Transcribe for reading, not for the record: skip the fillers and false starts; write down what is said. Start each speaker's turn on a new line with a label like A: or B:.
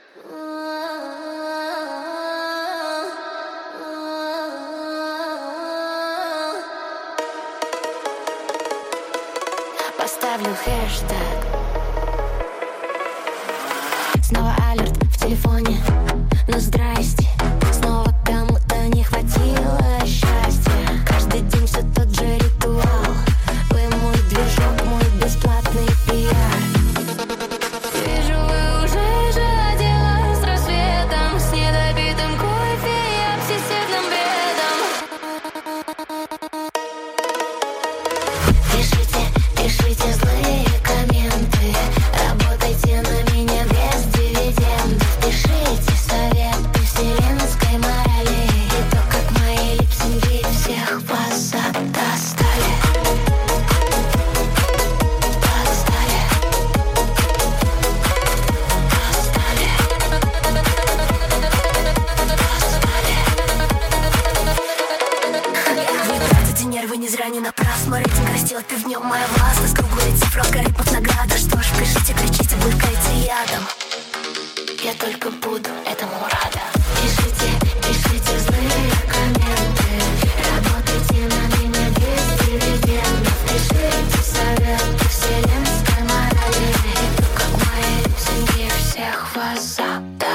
A: Поставлю хэштег. Снова алерт в телефоне. Ну здрасте. Снова кому-то не хватило счастья. Каждый день все тот же ритуал. Вы мой движок, мой бесплатный пиар. Вижу, вы уже жадела с рассветом, с недопитым кофе и обсессивным бредом. Пишите злые комменты, работайте на меня без дивидендов. Пишите советы вселенской морали и то, как мои липсинги всех вас достали. Вы тратите нервы не зря, не напрасно. Рейтинг растет, ты в нем моя власть. Круглая цифра, алгоритмов награда. Что ж, пишите, кричите, булькайте ядом. Я только буду этому рада. Пишите злые комменты, работайте на меня без дивидендов. Пишите советы вселенской морали и то, как мои липсинги всех вас